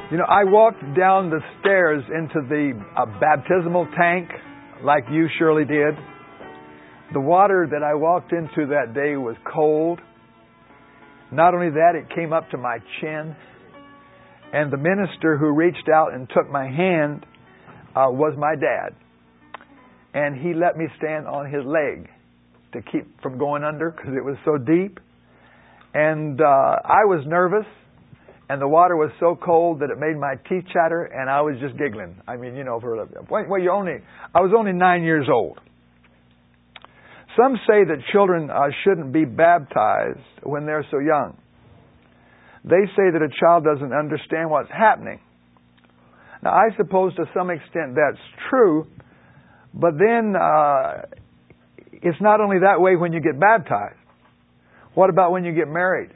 You know, I walked down the stairs into the baptismal tank like you surely did. The water that I walked into that day was cold. Not only that, it came up to my chin. And the minister who reached out and took my hand was my dad. And he let me stand on his leg to keep from going under because it was so deep. And I was nervous. And the water was so cold that it made my teeth chatter, and I was just giggling. I mean, you know, I was only 9 years old. Some say that children shouldn't be baptized when they're so young. They say that a child doesn't understand what's happening. Now, I suppose to some extent that's true, but then it's not only that way when you get baptized. What about when you get married?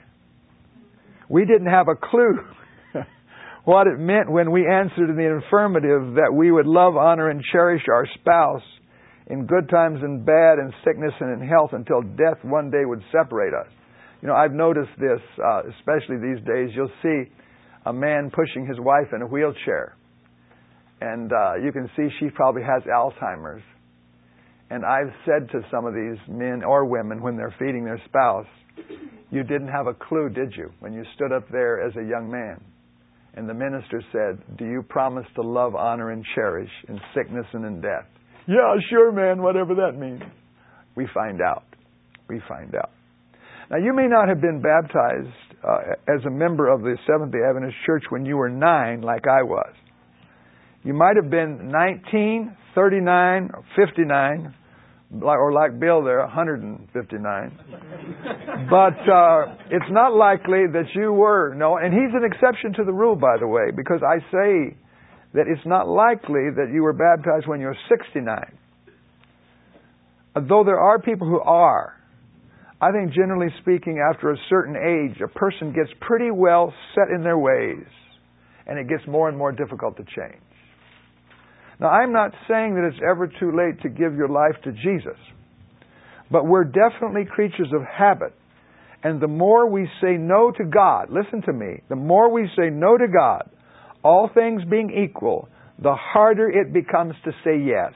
We didn't have a clue what it meant when we answered in the affirmative that we would love, honor, and cherish our spouse in good times and bad, in sickness and in health, until death one day would separate us. You know, I've noticed this, especially these days. You'll see a man pushing his wife in a wheelchair. And you can see she probably has Alzheimer's. And I've said to some of these men or women when they're feeding their spouse, you didn't have a clue, did you, when you stood up there as a young man? And the minister said, do you promise to love, honor, and cherish in sickness and in death? Yeah, sure, man, whatever that means. We find out. We find out. Now, you may not have been baptized as a member of the Seventh-day Adventist Church when you were 9, like I was. You might have been 19, 39, or 59, or like Bill there, 159. But it's not likely that you were. No, and he's an exception to the rule, by the way, because I say that it's not likely that you were baptized when you're 69. Though there are people who are. I think generally speaking, after a certain age, a person gets pretty well set in their ways, and it gets more and more difficult to change. Now, I'm not saying that it's ever too late to give your life to Jesus, but we're definitely creatures of habit. And the more we say no to God, listen to me, the more we say no to God, all things being equal, the harder it becomes to say yes.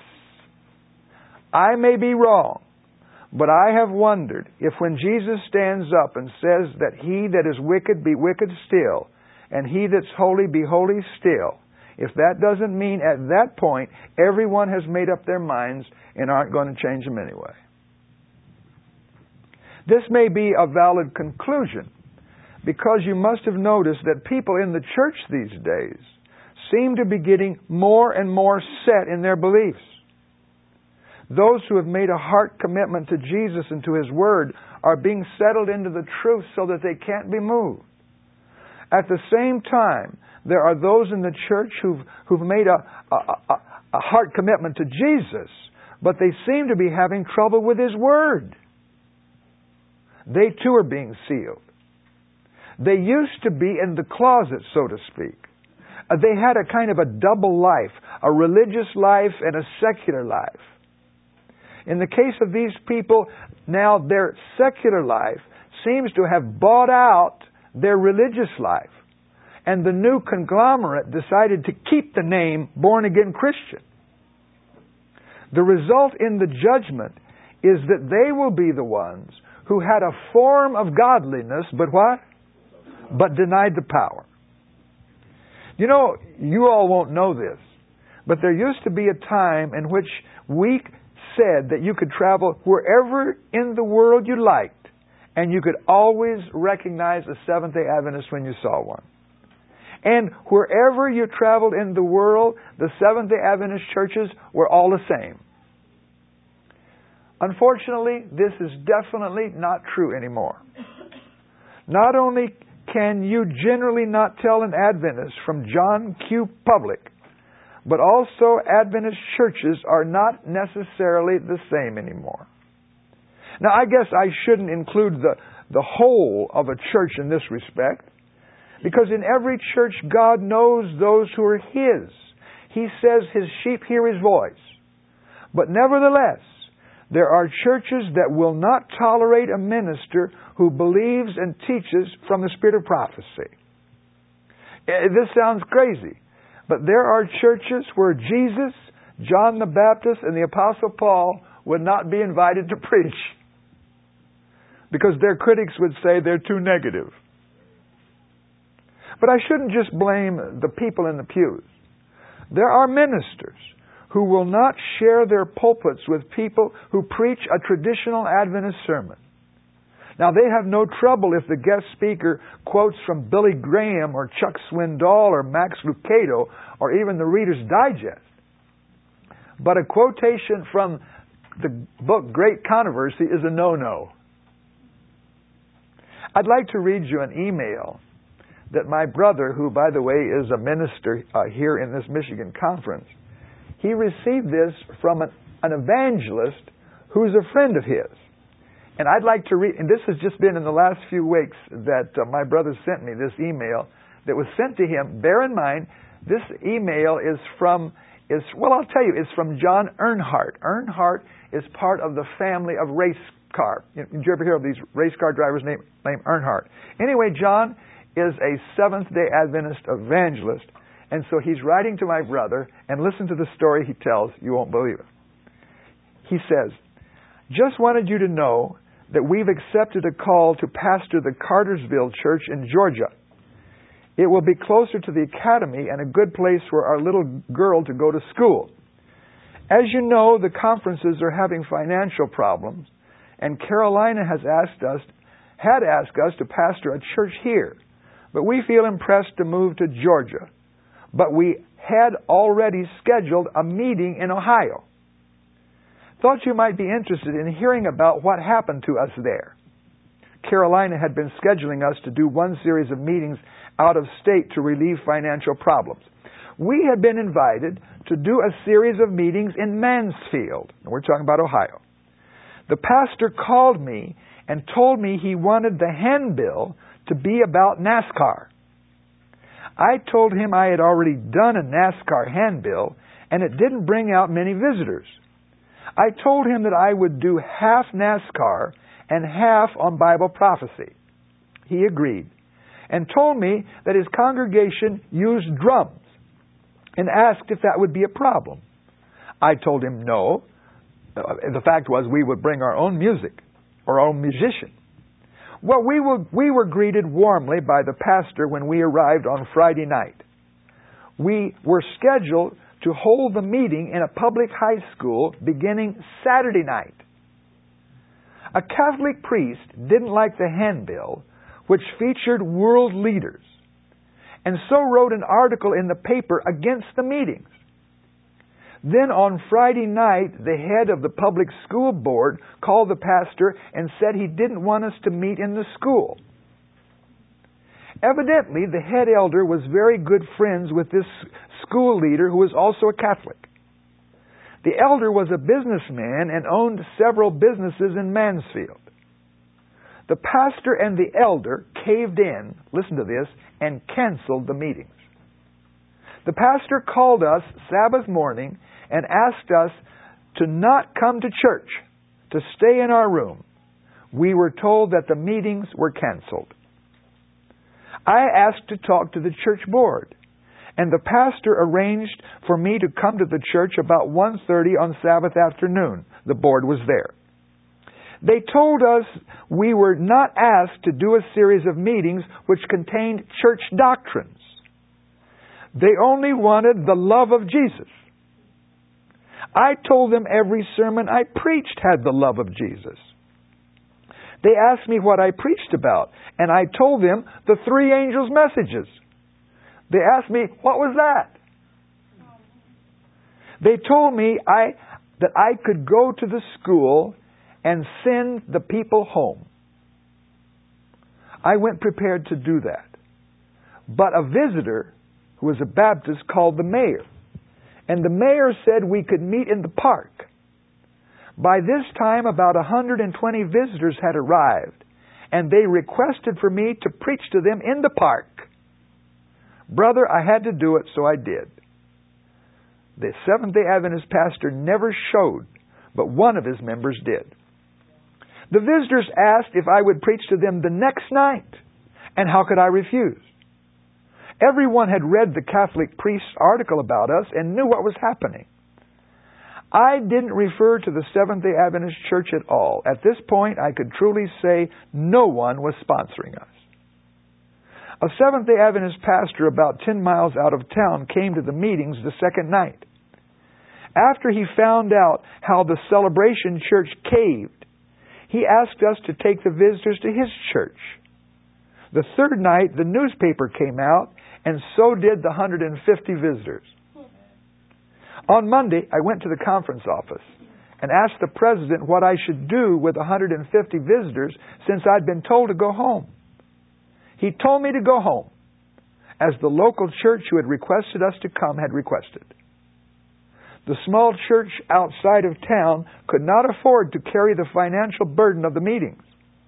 I may be wrong, but I have wondered if when Jesus stands up and says that he that is wicked be wicked still, and he that's holy be holy still, if that doesn't mean at that point everyone has made up their minds and aren't going to change them anyway. This may be a valid conclusion because you must have noticed that people in the church these days seem to be getting more and more set in their beliefs. Those who have made a heart commitment to Jesus and to His Word are being settled into the truth so that they can't be moved. At the same time, there are those in the church who've made a heart commitment to Jesus, but they seem to be having trouble with His Word. They too are being sealed. They used to be in the closet, so to speak. They had a kind of a double life, a religious life and a secular life. In the case of these people, now their secular life seems to have bought out their religious life. And the new conglomerate decided to keep the name born-again Christian. The result in the judgment is that they will be the ones who had a form of godliness, but what? But denied the power. You know, you all won't know this, but there used to be a time in which we said that you could travel wherever in the world you liked, and you could always recognize a Seventh-day Adventist when you saw one. And wherever you traveled in the world, the Seventh-day Adventist churches were all the same. Unfortunately, this is definitely not true anymore. Not only can you generally not tell an Adventist from John Q. Public, but also Adventist churches are not necessarily the same anymore. Now, I guess I shouldn't include the whole of a church in this respect, because in every church, God knows those who are His. He says His sheep hear His voice. But nevertheless, there are churches that will not tolerate a minister who believes and teaches from the spirit of prophecy. This sounds crazy. But there are churches where Jesus, John the Baptist, and the Apostle Paul would not be invited to preach because their critics would say they're too negative. But I shouldn't just blame the people in the pews. There are ministers who will not share their pulpits with people who preach a traditional Adventist sermon. Now, they have no trouble if the guest speaker quotes from Billy Graham or Chuck Swindoll or Max Lucado or even the Reader's Digest. But a quotation from the book Great Controversy is a no-no. I'd like to read you an email that my brother, who, by the way, is a minister here in this Michigan conference, he received this from an evangelist who's a friend of his. And I'd like to read, and this has just been in the last few weeks that my brother sent me this email that was sent to him. Bear in mind, this email is from John Earnhardt. Earnhardt is part of the family of race car. Did you ever hear of these race car drivers named Earnhardt? Anyway, John is a Seventh-day Adventist evangelist, and so he's writing to my brother, and listen to the story he tells. You won't believe it. He says, "Just wanted you to know that we've accepted a call to pastor the Cartersville Church in Georgia. It will be closer to the academy and a good place for our little girl to go to school. As you know, the conferences are having financial problems, and Carolina had asked us to pastor a church here, but we feel impressed to move to Georgia. But we had already scheduled a meeting in Ohio. Thought you might be interested in hearing about what happened to us there. Carolina had been scheduling us to do one series of meetings out of state to relieve financial problems. We had been invited to do a series of meetings in Mansfield. And we're talking about Ohio. The pastor called me and told me he wanted the handbill to be about NASCAR. I told him I had already done a NASCAR handbill and it didn't bring out many visitors. I told him that I would do half NASCAR and half on Bible prophecy. He agreed and told me that his congregation used drums and asked if that would be a problem. I told him no. The fact was we would bring our own music, our own musician. Well, we were greeted warmly by the pastor when we arrived on Friday night. We were scheduled to hold the meeting in a public high school beginning Saturday night. A Catholic priest didn't like the handbill, which featured world leaders, and so wrote an article in the paper against the meetings. Then on Friday night, the head of the public school board called the pastor and said he didn't want us to meet in the school. Evidently, the head elder was very good friends with this school leader who was also a Catholic. The elder was a businessman and owned several businesses in Mansfield. The pastor and the elder caved in, listen to this, and canceled the meetings. The pastor called us Sabbath morning and asked us to not come to church, to stay in our room. We were told that the meetings were canceled. I asked to talk to the church board, and the pastor arranged for me to come to the church about 1:30 on Sabbath afternoon. The board was there. They told us we were not asked to do a series of meetings which contained church doctrines. They only wanted the love of Jesus. I told them every sermon I preached had the love of Jesus. They asked me what I preached about, and I told them the three angels' messages. They asked me, what was that? They told me that I could go to the school and send the people home. I went prepared to do that. But a visitor, who was a Baptist, called the mayor. And the mayor said we could meet in the park. By this time, about 120 visitors had arrived, and they requested for me to preach to them in the park. Brother, I had to do it, so I did. The Seventh-day Adventist pastor never showed, but one of his members did. The visitors asked if I would preach to them the next night, and how could I refuse? Everyone had read the Catholic priest's article about us and knew what was happening. I didn't refer to the Seventh-day Adventist Church at all. At this point, I could truly say no one was sponsoring us. A Seventh-day Adventist pastor about 10 miles out of town came to the meetings the second night. After he found out how the Celebration Church caved, he asked us to take the visitors to his church. The third night, the newspaper came out, and so did the 150 visitors. On Monday, I went to the conference office and asked the president what I should do with 150 visitors since I'd been told to go home. He told me to go home, as the local church who had requested us to come had requested. The small church outside of town could not afford to carry the financial burden of the meetings.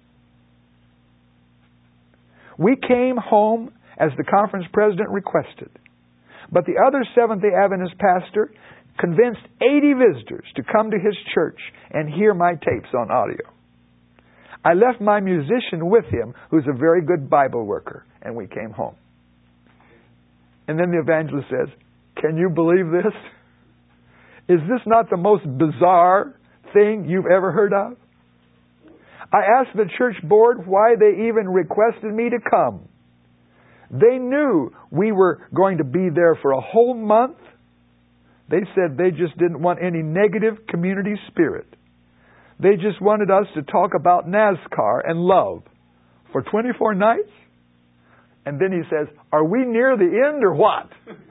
We came home as the conference president requested, but the other Seventh-day Adventist pastor convinced 80 visitors to come to his church and hear my tapes on audio. I left my musician with him, who's a very good Bible worker, and we came home. And then the evangelist says, "Can you believe this? Is this not the most bizarre thing you've ever heard of?" I asked the church board why they even requested me to come. They knew we were going to be there for a whole month. They said they just didn't want any negative community spirit. They just wanted us to talk about NASCAR and love for 24 nights. And then he says, "Are we near the end or what?"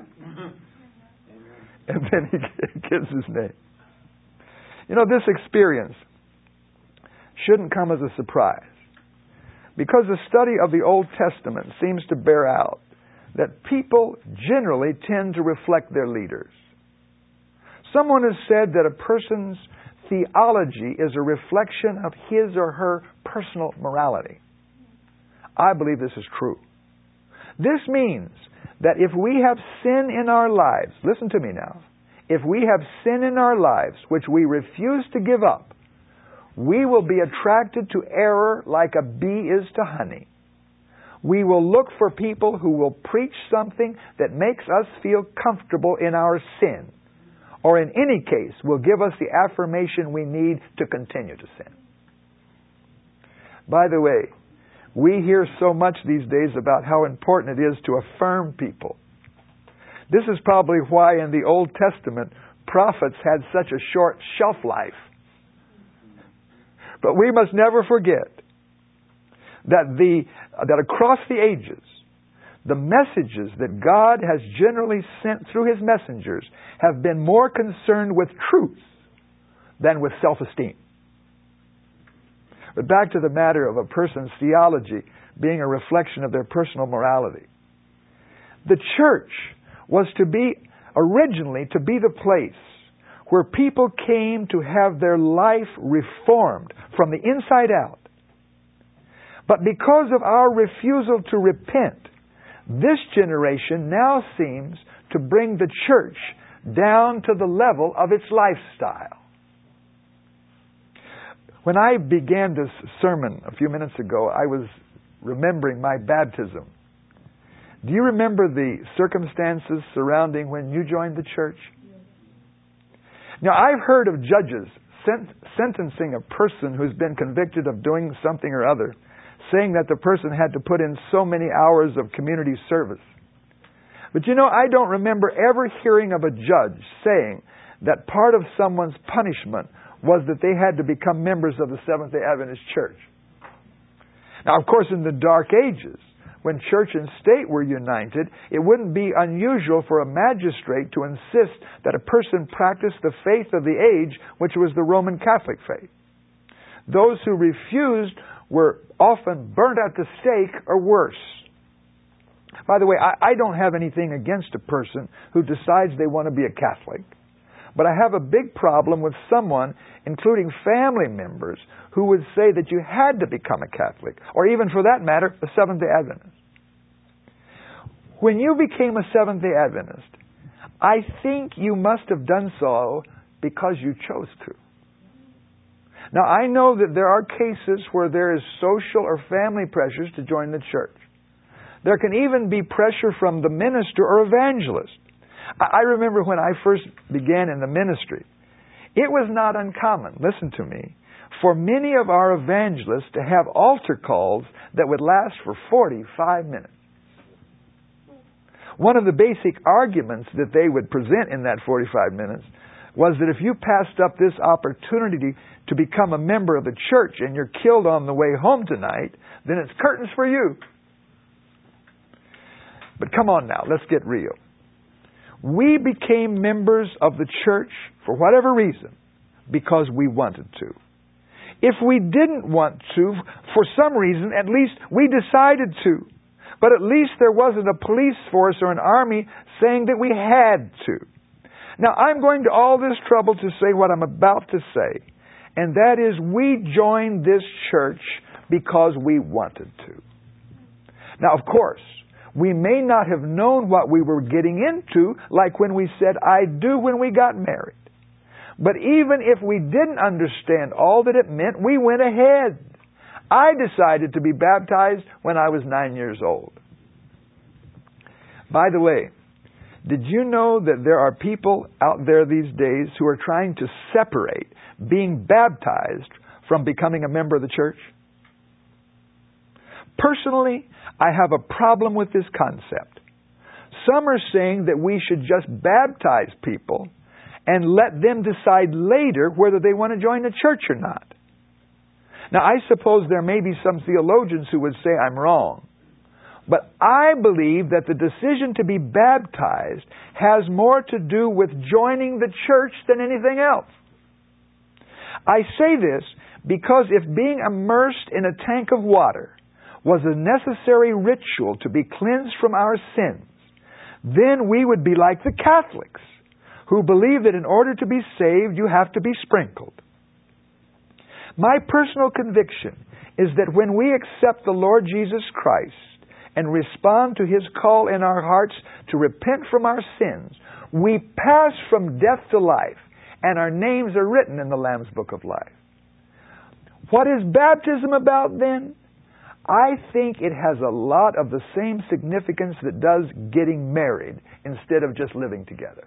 And then he gives his name. You know, this experience shouldn't come as a surprise, because the study of the Old Testament seems to bear out that people generally tend to reflect their leaders. Someone has said that a person's theology is a reflection of his or her personal morality. I believe this is true. This means that if we have sin in our lives, listen to me now, if we have sin in our lives which we refuse to give up, we will be attracted to error like a bee is to honey. We will look for people who will preach something that makes us feel comfortable in our sin, or in any case will give us the affirmation we need to continue to sin. By the way, we hear so much these days about how important it is to affirm people. This is probably why in the Old Testament prophets had such a short shelf life. But we must never forget that across the ages, the messages that God has generally sent through His messengers have been more concerned with truth than with self-esteem. But back to the matter of a person's theology being a reflection of their personal morality. The church was originally to be the place where people came to have their life reformed from the inside out. But because of our refusal to repent, this generation now seems to bring the church down to the level of its lifestyle. When I began this sermon a few minutes ago, I was remembering my baptism. Do you remember the circumstances surrounding when you joined the church? Now, I've heard of judges sentencing a person who's been convicted of doing something or other, saying that the person had to put in so many hours of community service. But you know, I don't remember ever hearing of a judge saying that part of someone's punishment was that they had to become members of the Seventh-day Adventist Church. Now, of course, in the Dark Ages, when church and state were united, it wouldn't be unusual for a magistrate to insist that a person practice the faith of the age, which was the Roman Catholic faith. Those who refused were often burnt at the stake or worse. By the way, I don't have anything against a person who decides they want to be a Catholic. But I have a big problem with someone, including family members, who would say that you had to become a Catholic, or even for that matter, a Seventh-day Adventist. When you became a Seventh-day Adventist, I think you must have done so because you chose to. Now, I know that there are cases where there is social or family pressures to join the church. There can even be pressure from the minister or evangelist. I remember when I first began in the ministry, it was not uncommon, listen to me, for many of our evangelists to have altar calls that would last for 45 minutes. One of the basic arguments that they would present in that 45 minutes was that if you passed up this opportunity to become a member of the church and you're killed on the way home tonight, then it's curtains for you. But come on now, let's get real. We became members of the church for whatever reason because we wanted to. If we didn't want to, for some reason, at least we decided to. But at least there wasn't a police force or an army saying that we had to. Now, I'm going to all this trouble to say what I'm about to say, and that is we joined this church because we wanted to. Now, of course, we may not have known what we were getting into, like when we said, I do when we got married. But even if we didn't understand all that it meant, we went ahead. I decided to be baptized when I was 9 years old. By the way, did you know that there are people out there these days who are trying to separate being baptized from becoming a member of the church? Personally, I have a problem with this concept. Some are saying that we should just baptize people and let them decide later whether they want to join the church or not. Now, I suppose there may be some theologians who would say I'm wrong. But I believe that the decision to be baptized has more to do with joining the church than anything else. I say this because if being immersed in a tank of water was a necessary ritual to be cleansed from our sins, then we would be like the Catholics, who believe that in order to be saved, you have to be sprinkled. My personal conviction is that when we accept the Lord Jesus Christ and respond to His call in our hearts to repent from our sins, we pass from death to life, and our names are written in the Lamb's Book of Life. What is baptism about then? I think it has a lot of the same significance that does getting married instead of just living together.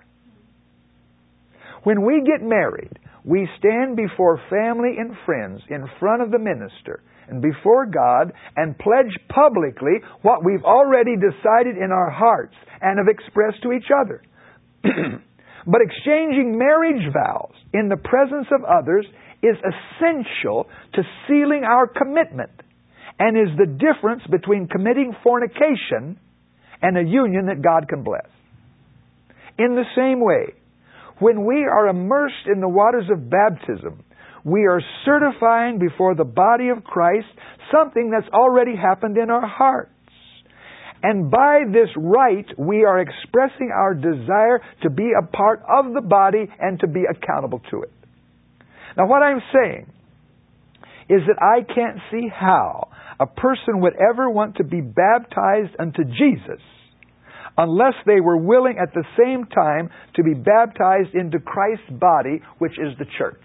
When we get married, we stand before family and friends in front of the minister and before God and pledge publicly what we've already decided in our hearts and have expressed to each other. But exchanging marriage vows in the presence of others is essential to sealing our commitment and is the difference between committing fornication and a union that God can bless. In the same way, when we are immersed in the waters of baptism, we are certifying before the body of Christ something that's already happened in our hearts. And by this rite, we are expressing our desire to be a part of the body and to be accountable to it. Now, what I'm saying is that I can't see how a person would ever want to be baptized unto Jesus unless they were willing at the same time to be baptized into Christ's body, which is the church.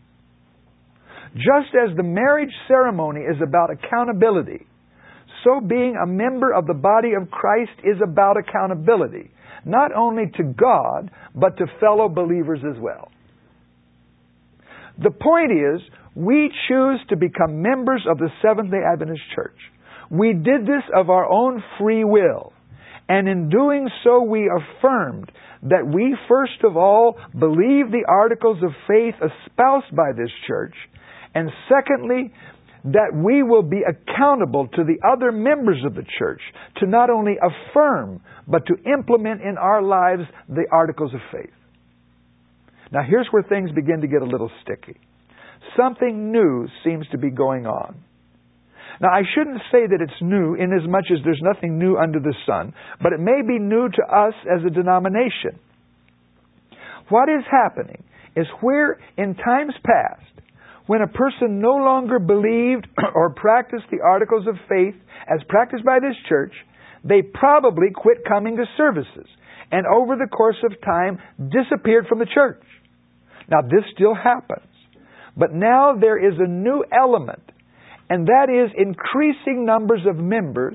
Just as the marriage ceremony is about accountability, so being a member of the body of Christ is about accountability, not only to God, but to fellow believers as well. The point is, we choose to become members of the Seventh-day Adventist Church. We did this of our own free will. And in doing so, we affirmed that we first of all believe the articles of faith espoused by this church, and secondly, that we will be accountable to the other members of the church to not only affirm, but to implement in our lives the articles of faith. Now here's where things begin to get a little sticky. Something new seems to be going on. Now, I shouldn't say that it's new inasmuch as there's nothing new under the sun, but it may be new to us as a denomination. What is happening is where in times past, when a person no longer believed or practiced the articles of faith as practiced by this church, they probably quit coming to services and over the course of time disappeared from the church. Now, this still happens, but now there is a new element, and that is increasing numbers of members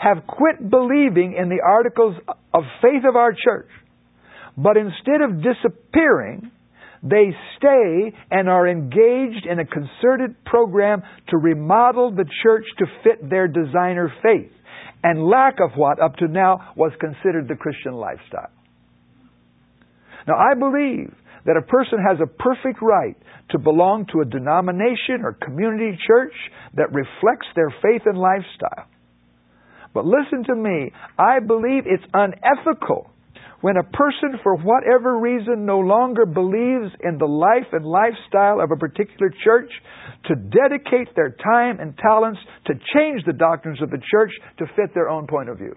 have quit believing in the articles of faith of our church, but instead of disappearing, they stay and are engaged in a concerted program to remodel the church to fit their designer faith and lack of what up to now was considered the Christian lifestyle. Now, I believe that a person has a perfect right to belong to a denomination or community church that reflects their faith and lifestyle. But listen to me, I believe it's unethical when a person, for whatever reason, no longer believes in the life and lifestyle of a particular church, to dedicate their time and talents to change the doctrines of the church to fit their own point of view.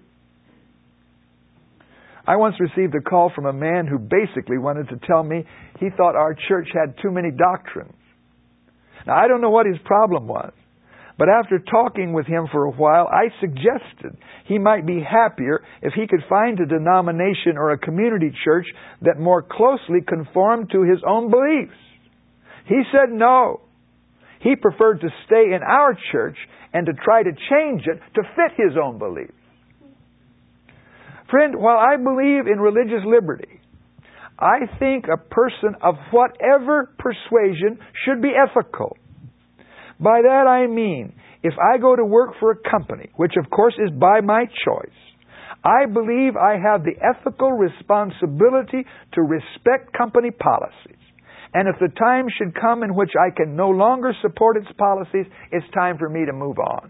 I once received a call from a man who basically wanted to tell me he thought our church had too many doctrines. Now, I don't know what his problem was, but after talking with him for a while, I suggested he might be happier if he could find a denomination or a community church that more closely conformed to his own beliefs. He said no. He preferred to stay in our church and to try to change it to fit his own beliefs. Friend, while I believe in religious liberty, I think a person of whatever persuasion should be ethical. By that I mean, if I go to work for a company, which of course is by my choice, I believe I have the ethical responsibility to respect company policies. And if the time should come in which I can no longer support its policies, it's time for me to move on.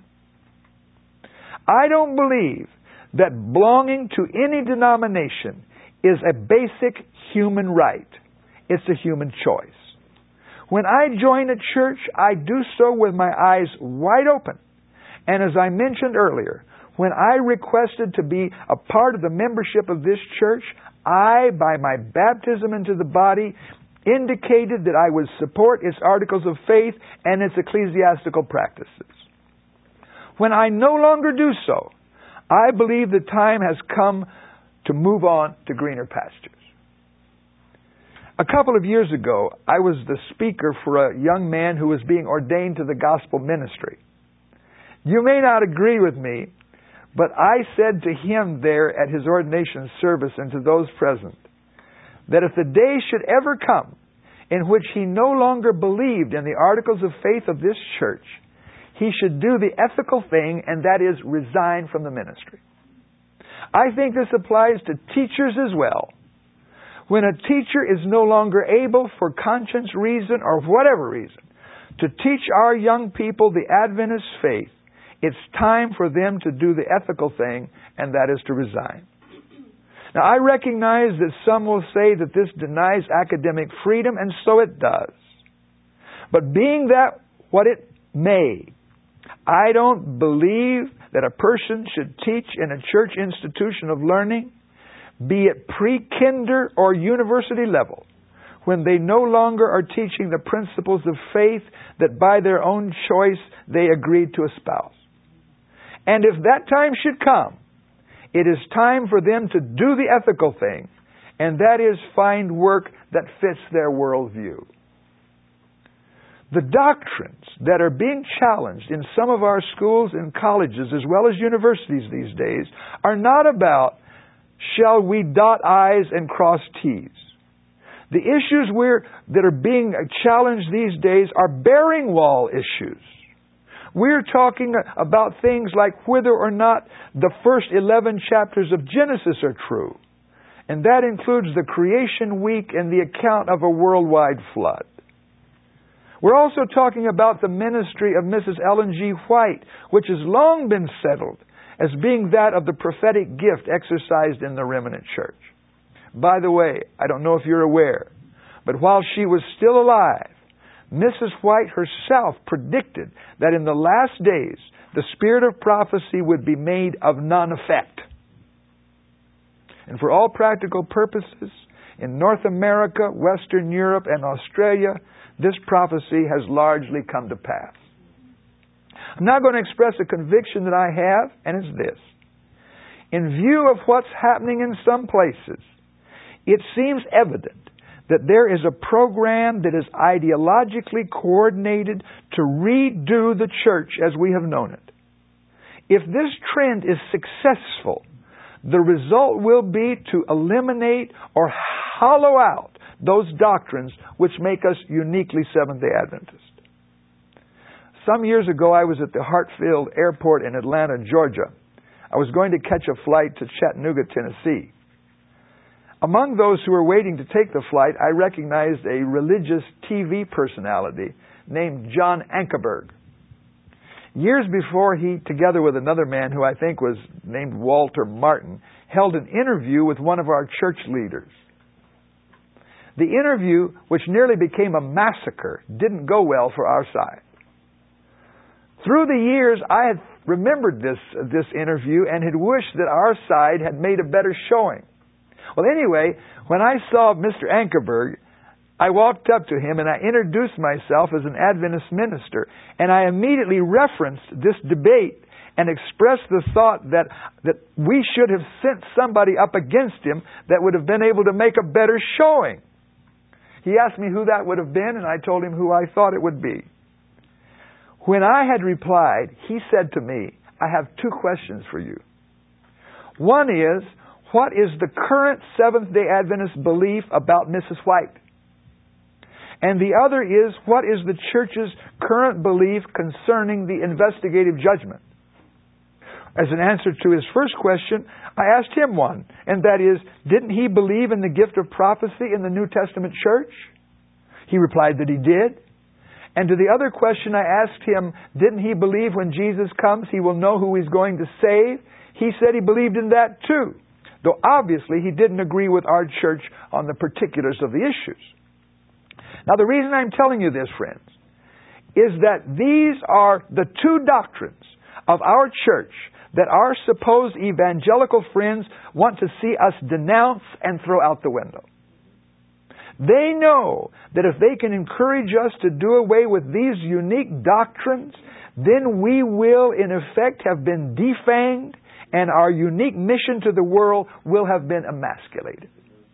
I don't believe that belonging to any denomination is a basic human right. It's a human choice. When I join a church, I do so with my eyes wide open. And as I mentioned earlier, when I requested to be a part of the membership of this church, I, by my baptism into the body, indicated that I would support its articles of faith and its ecclesiastical practices. When I no longer do so, I believe the time has come to move on to greener pastures. A couple of years ago, I was the speaker for a young man who was being ordained to the gospel ministry. You may not agree with me, but I said to him there at his ordination service and to those present, that if the day should ever come in which he no longer believed in the articles of faith of this church, he should do the ethical thing, and that is resign from the ministry. I think this applies to teachers as well. When a teacher is no longer able, for conscience reason or whatever reason, to teach our young people the Adventist faith, it's time for them to do the ethical thing, and that is to resign. Now, I recognize that some will say that this denies academic freedom, and so it does. But being that what it may, I don't believe that a person should teach in a church institution of learning, be it pre-kinder or university level, when they no longer are teaching the principles of faith that by their own choice they agreed to espouse. And if that time should come, it is time for them to do the ethical thing, and that is find work that fits their worldview. The doctrines that are being challenged in some of our schools and colleges as well as universities these days are not about shall we dot I's and cross T's. The issues that are being challenged these days are bearing wall issues. We're talking about things like whether or not the first 11 chapters of Genesis are true. And that includes the creation week and the account of a worldwide flood. We're also talking about the ministry of Mrs. Ellen G. White, which has long been settled as being that of the prophetic gift exercised in the remnant church. By the way, I don't know if you're aware, but while she was still alive, Mrs. White herself predicted that in the last days, the spirit of prophecy would be made of none effect. And for all practical purposes, in North America, Western Europe, and Australia, this prophecy has largely come to pass. I'm now going to express a conviction that I have, and it's this. In view of what's happening in some places, it seems evident that there is a program that is ideologically coordinated to redo the church as we have known it. If this trend is successful, the result will be to eliminate or hollow out those doctrines which make us uniquely Seventh-day Adventist. Some years ago, I was at the Hartsfield Airport in Atlanta, Georgia. I was going to catch a flight to Chattanooga, Tennessee. Among those who were waiting to take the flight, I recognized a religious TV personality named John Ankerberg. Years before, he, together with another man who I think was named Walter Martin, held an interview with one of our church leaders. The interview, which nearly became a massacre, didn't go well for our side. Through the years, I had remembered this interview and had wished that our side had made a better showing. Well, anyway, when I saw Mr. Ankerberg, I walked up to him and I introduced myself as an Adventist minister, and I immediately referenced this debate and expressed the thought that we should have sent somebody up against him that would have been able to make a better showing. He asked me who that would have been, and I told him who I thought it would be. When I had replied, he said to me, "I have two questions for you. One is, what is the current Seventh-day Adventist belief about Mrs. White? And the other is, what is the church's current belief concerning the investigative judgment?" As an answer to his first question, I asked him one, and that is, didn't he believe in the gift of prophecy in the New Testament church? He replied that he did. And to the other question I asked him, didn't he believe when Jesus comes he will know who he's going to save? He said he believed in that too, though obviously he didn't agree with our church on the particulars of the issues. Now, the reason I'm telling you this, friends, is that these are the two doctrines of our church that our supposed evangelical friends want to see us denounce and throw out the window. They know that if they can encourage us to do away with these unique doctrines, then we will, in effect, have been defanged and our unique mission to the world will have been emasculated.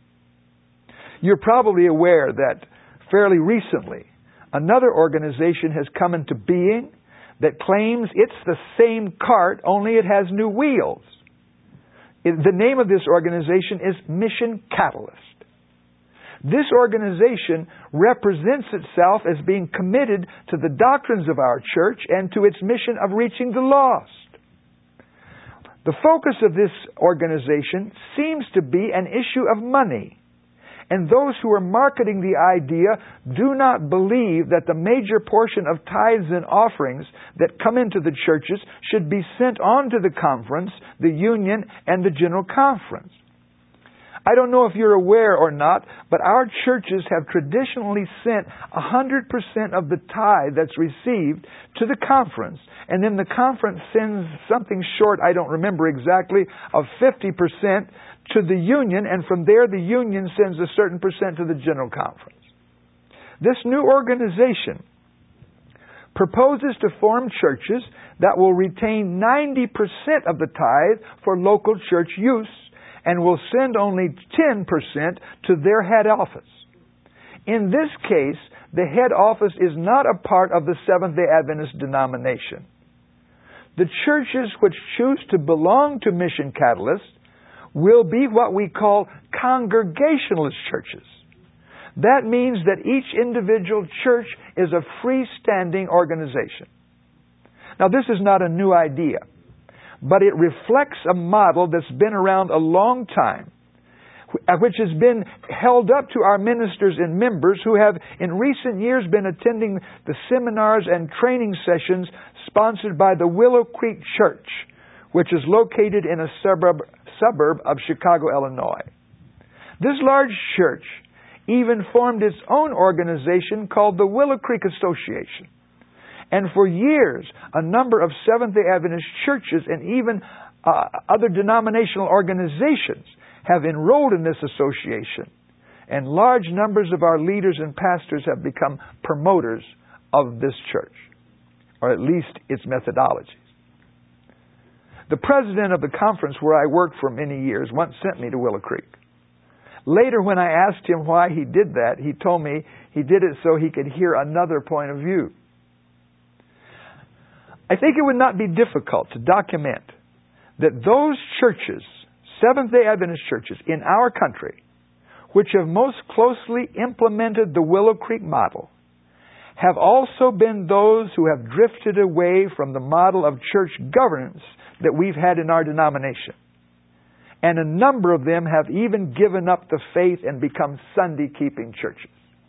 You're probably aware that fairly recently, another organization has come into being that claims it's the same cart, only it has new wheels. The name of this organization is Mission Catalyst. This organization represents itself as being committed to the doctrines of our church and to its mission of reaching the lost. The focus of this organization seems to be an issue of money. And those who are marketing the idea do not believe that the major portion of tithes and offerings that come into the churches should be sent on to the conference, the union, and the general conference. I don't know if you're aware or not, but our churches have traditionally sent 100% of the tithe that's received to the conference. And then the conference sends something short, I don't remember exactly, of 50% to the union, and from there the union sends a certain percent to the general conference. This new organization proposes to form churches that will retain 90% of the tithe for local church use and will send only 10% to their head office. In this case, the head office is not a part of the Seventh-day Adventist denomination. The churches which choose to belong to Mission Catalyst will be what we call Congregationalist churches. That means that each individual church is a freestanding organization. Now, this is not a new idea, but it reflects a model that's been around a long time, which has been held up to our ministers and members who have in recent years been attending the seminars and training sessions sponsored by the Willow Creek Church, which is located in a suburb of Chicago, Illinois. This large church even formed its own organization called the Willow Creek Association. And for years, a number of Seventh-day Adventist churches and even other denominational organizations have enrolled in this association. And large numbers of our leaders and pastors have become promoters of this church, or at least its methodologies. The president of the conference where I worked for many years once sent me to Willow Creek. Later, when I asked him why he did that, he told me he did it so he could hear another point of view. I think it would not be difficult to document that those churches, Seventh-day Adventist churches in our country, which have most closely implemented the Willow Creek model, have also been those who have drifted away from the model of church governance that we've had in our denomination. And a number of them have even given up the faith and become Sunday-keeping churches.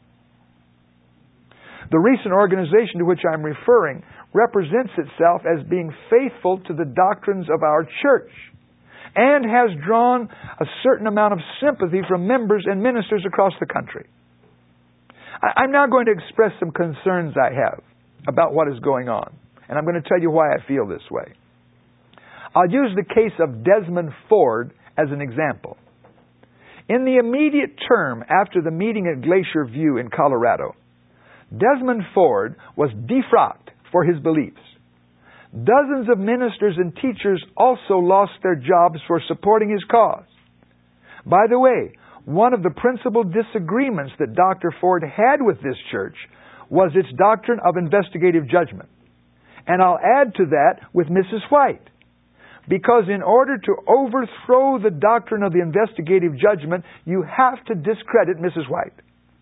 The recent organization to which I'm referring represents itself as being faithful to the doctrines of our church and has drawn a certain amount of sympathy from members and ministers across the country. I'm now going to express some concerns I have about what is going on, and I'm going to tell you why I feel this way. I'll use the case of Desmond Ford as an example. In the immediate term after the meeting at Glacier View in Colorado, Desmond Ford was defrocked for his beliefs. Dozens of ministers and teachers also lost their jobs for supporting his cause. By the way, one of the principal disagreements that Dr. Ford had with this church was its doctrine of investigative judgment. And I'll add to that with Mrs. White. Because in order to overthrow the doctrine of the investigative judgment, you have to discredit Mrs. White.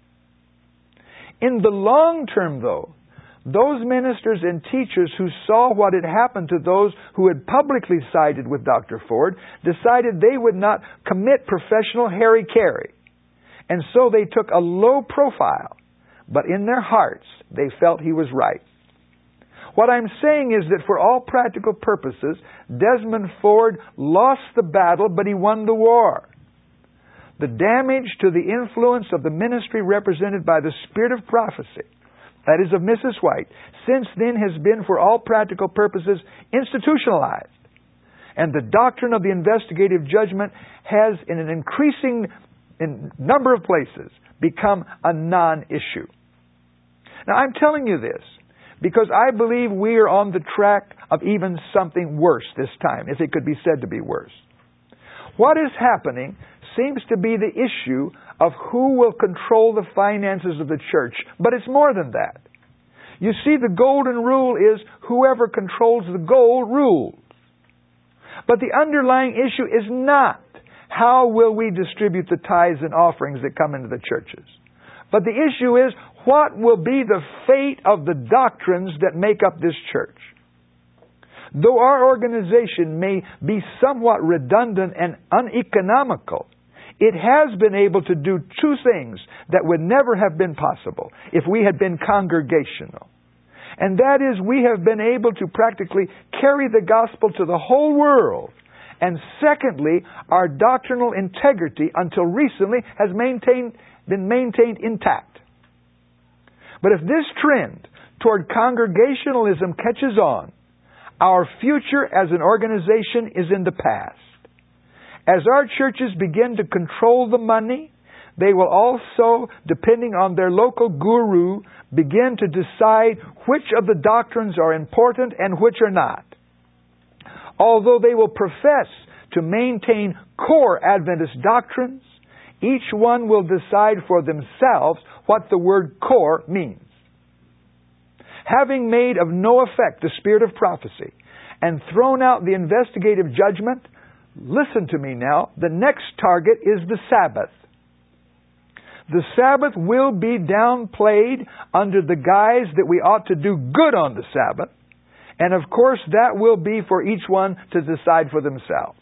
In the long term, though, those ministers and teachers who saw what had happened to those who had publicly sided with Dr. Ford decided they would not commit professional hara-kiri. And so they took a low profile, but in their hearts they felt he was right. What I'm saying is that for all practical purposes, Desmond Ford lost the battle, but he won the war. The damage to the influence of the ministry represented by the spirit of prophecy, that is of Mrs. White, since then has been for all practical purposes institutionalized. And the doctrine of the investigative judgment has, in an increasing number of places, become a non-issue. Now I'm telling you this because I believe we are on the track of even something worse this time, if it could be said to be worse. What is happening seems to be the issue of who will control the finances of the church, but it's more than that. You see, the golden rule is whoever controls the gold rules. But the underlying issue is not how will we distribute the tithes and offerings that come into the churches. But the issue is what will be the fate of the doctrines that make up this church. Though our organization may be somewhat redundant and uneconomical, it has been able to do two things that would never have been possible if we had been congregational. And that is, we have been able to practically carry the gospel to the whole world. And secondly, our doctrinal integrity until recently has been maintained intact. But if this trend toward congregationalism catches on, our future as an organization is in the past. As our churches begin to control the money, they will also, depending on their local guru, begin to decide which of the doctrines are important and which are not. Although they will profess to maintain core Adventist doctrines, each one will decide for themselves what the word core means. Having made of no effect the spirit of prophecy and thrown out the investigative judgment, listen to me now, the next target is the Sabbath. The Sabbath will be downplayed under the guise that we ought to do good on the Sabbath, and of course that will be for each one to decide for themselves.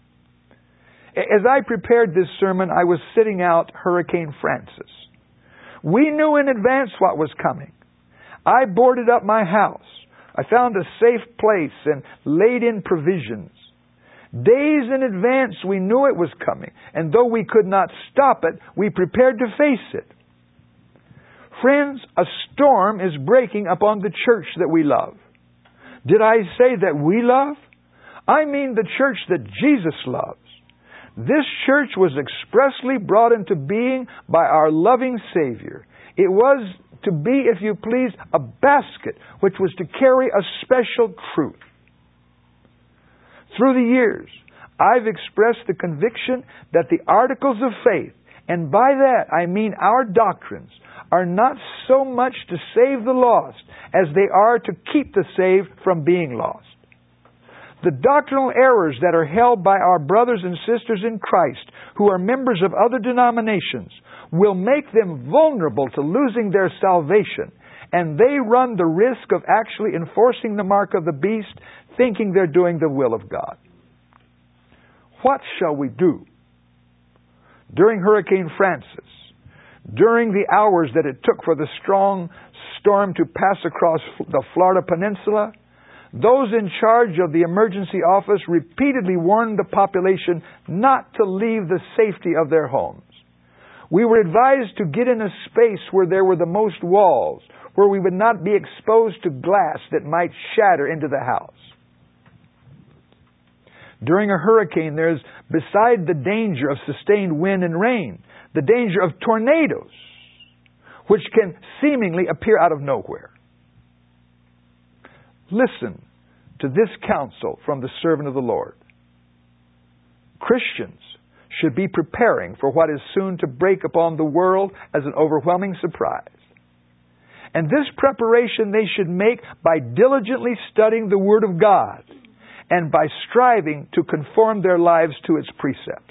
As I prepared this sermon, I was sitting out Hurricane Francis. We knew in advance what was coming. I boarded up my house. I found a safe place and laid in provisions. Days in advance we knew it was coming, and though we could not stop it, we prepared to face it. Friends, a storm is breaking upon the church that we love. Did I say that we love? I mean the church that Jesus loves. This church was expressly brought into being by our loving Savior. It was to be, if you please, a basket which was to carry a special truth. Through the years, I've expressed the conviction that the articles of faith, and by that I mean our doctrines, are not so much to save the lost as they are to keep the saved from being lost. The doctrinal errors that are held by our brothers and sisters in Christ who are members of other denominations will make them vulnerable to losing their salvation, and they run the risk of actually enforcing the mark of the beast, thinking they're doing the will of God. What shall we do? During Hurricane Francis, during the hours that it took for the strong storm to pass across the Florida Peninsula, those in charge of the emergency office repeatedly warned the population not to leave the safety of their homes. We were advised to get in a space where there were the most walls, where we would not be exposed to glass that might shatter into the house. During a hurricane, there's, beside the danger of sustained wind and rain, the danger of tornadoes, which can seemingly appear out of nowhere. Listen to this counsel from the servant of the Lord. Christians should be preparing for what is soon to break upon the world as an overwhelming surprise. And this preparation they should make by diligently studying the Word of God and by striving to conform their lives to its precepts.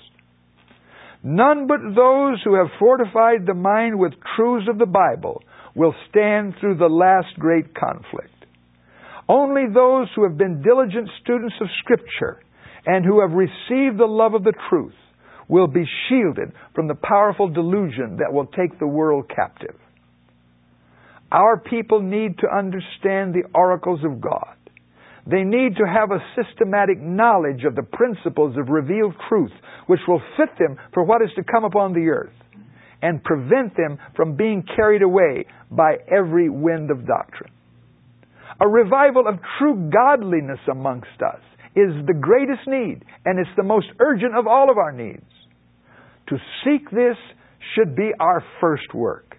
None but those who have fortified the mind with truths of the Bible will stand through the last great conflict. Only those who have been diligent students of Scripture and who have received the love of the truth will be shielded from the powerful delusion that will take the world captive. Our people need to understand the oracles of God. They need to have a systematic knowledge of the principles of revealed truth, which will fit them for what is to come upon the earth and prevent them from being carried away by every wind of doctrine. A revival of true godliness amongst us is the greatest need, and it's the most urgent of all of our needs. To seek this should be our first work.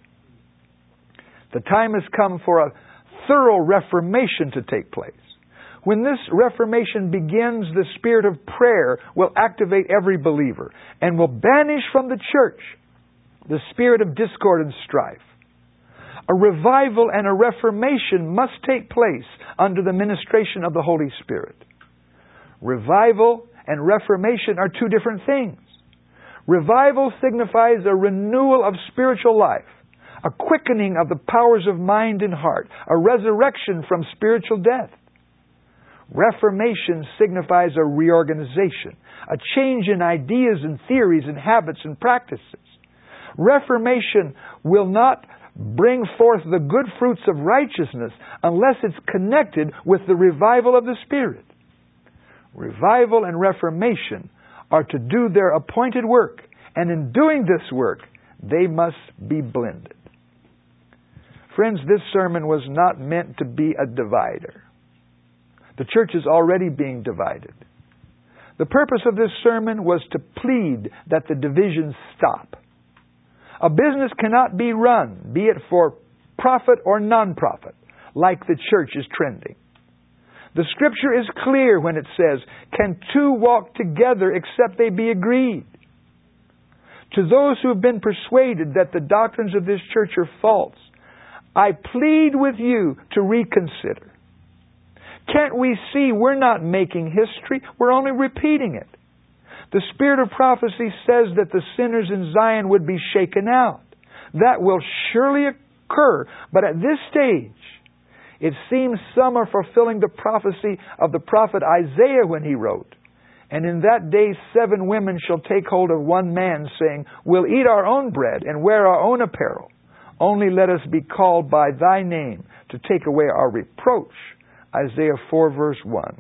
The time has come for a thorough reformation to take place. When this reformation begins, the spirit of prayer will activate every believer and will banish from the church the spirit of discord and strife. A revival and a reformation must take place under the ministration of the Holy Spirit. Revival and reformation are two different things. Revival signifies a renewal of spiritual life, a quickening of the powers of mind and heart, a resurrection from spiritual death. Reformation signifies a reorganization, a change in ideas and theories and habits and practices. Reformation will not bring forth the good fruits of righteousness unless it's connected with the revival of the Spirit. Revival and reformation are to do their appointed work, and in doing this work, they must be blended. Friends, this sermon was not meant to be a divider. The church is already being divided. The purpose of this sermon was to plead that the divisions stop. A business cannot be run, be it for profit or non-profit, like the church is trending. The Scripture is clear when it says, "Can two walk together except they be agreed?" To those who have been persuaded that the doctrines of this church are false, I plead with you to reconsider. Can't we see we're not making history? We're only repeating it. The spirit of prophecy says that the sinners in Zion would be shaken out. That will surely occur, but at this stage, it seems some are fulfilling the prophecy of the prophet Isaiah when he wrote, "And in that day 7 women shall take hold of one man, saying, We'll eat our own bread and wear our own apparel. Only let us be called by thy name to take away our reproach." Isaiah 4 verse 1.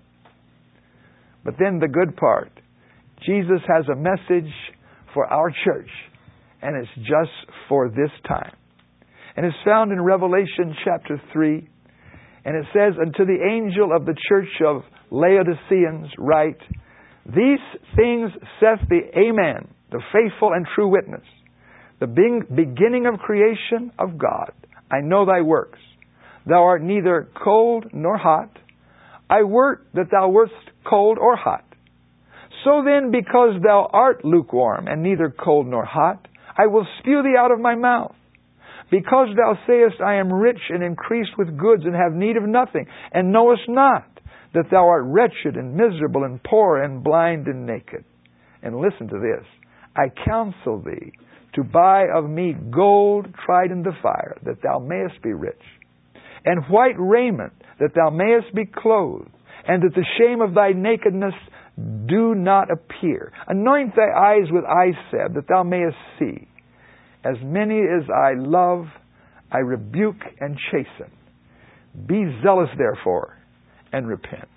But then the good part. Jesus has a message for our church, and it's just for this time. And it's found in Revelation chapter 3. And it says, "Unto the angel of the church of Laodiceans write, These things saith the Amen, the faithful and true witness, the beginning of creation of God. I know thy works. Thou art neither cold nor hot. I wot that thou wert cold or hot. So then, because thou art lukewarm and neither cold nor hot, I will spew thee out of my mouth. Because thou sayest, I am rich and increased with goods and have need of nothing, and knowest not that thou art wretched and miserable and poor and blind and naked. And listen to this. I counsel thee to buy of me gold tried in the fire, that thou mayest be rich, and white raiment, that thou mayest be clothed, and that the shame of thy nakedness do not appear. Anoint thy eyes with eye salve, that thou mayest see. As many as I love, I rebuke and chasten. Be zealous, therefore, and repent.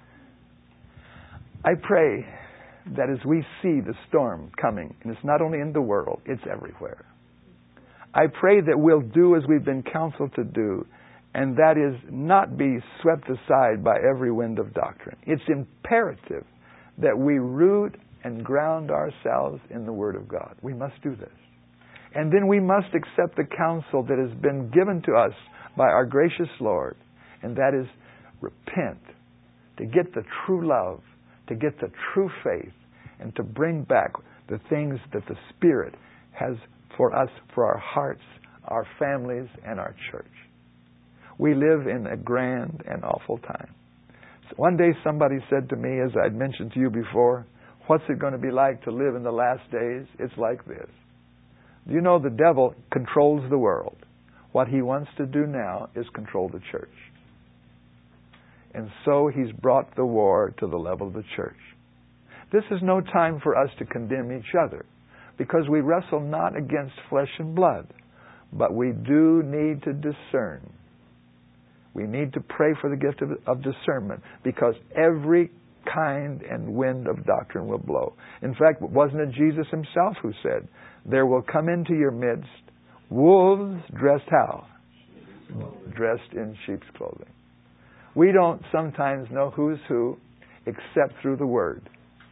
I pray that as we see the storm coming, and it's not only in the world, it's everywhere. I pray that we'll do as we've been counseled to do, and that is not be swept aside by every wind of doctrine. It's imperative that we root and ground ourselves in the Word of God. We must do this. And then we must accept the counsel that has been given to us by our gracious Lord, and that is repent, to get the true love, to get the true faith, and to bring back the things that the Spirit has for us, for our hearts, our families, and our church. We live in a grand and awful time. So one day somebody said to me, as I'd mentioned to you before, what's it going to be like to live in the last days? It's like this. You know, the devil controls the world. What he wants to do now is control the church. And so he's brought the war to the level of the church. This is no time for us to condemn each other, because we wrestle not against flesh and blood, but we do need to discern. We need to pray for the gift of discernment, because every kind and wind of doctrine will blow. In fact, wasn't it Jesus himself who said, there will come into your midst wolves dressed how? Dressed in sheep's clothing. We don't sometimes know who's who except through the Word.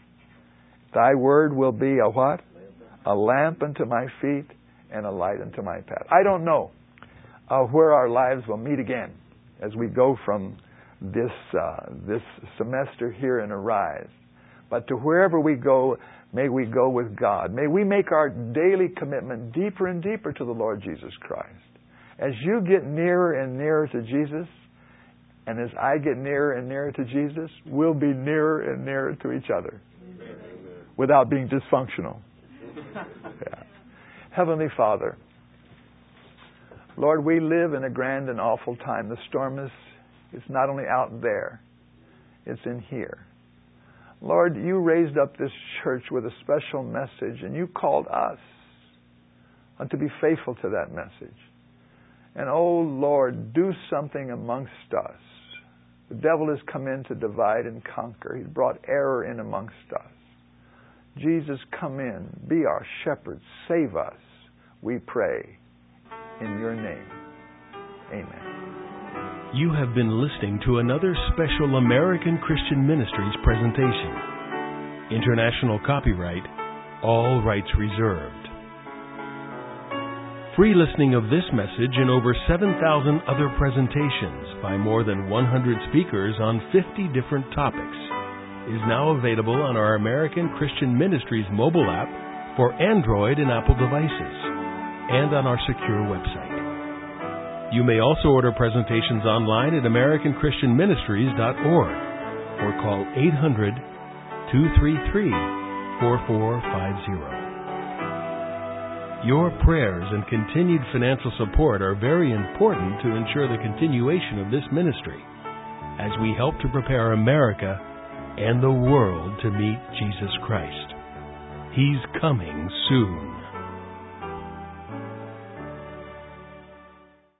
Thy Word will be a what? A lamp unto my feet and a light unto my path. I don't know where our lives will meet again as we go from this semester here in Arise. But to wherever we go, may we go with God. May we make our daily commitment deeper and deeper to the Lord Jesus Christ. As you get nearer and nearer to Jesus, and as I get nearer and nearer to Jesus, we'll be nearer and nearer to each other without being dysfunctional. Yeah. Heavenly Father, Lord, we live in a grand and awful time. The storm is not only out there, it's in here. Lord, you raised up this church with a special message, and you called us to be faithful to that message. And oh Lord, do something amongst us. The devil has come in to divide and conquer. He's brought error in amongst us. Jesus, come in. Be our shepherd. Save us, we pray. In your name. Amen. You have been listening to another special American Christian Ministries presentation. International copyright, all rights reserved. Free listening of this message and over 7,000 other presentations by more than 100 speakers on 50 different topics is now available on our American Christian Ministries mobile app for Android and Apple devices, and on our secure website. You may also order presentations online at AmericanChristianMinistries.org or call 800-233-4450. Your prayers and continued financial support are very important to ensure the continuation of this ministry as we help to prepare America and the world to meet Jesus Christ. He's coming soon.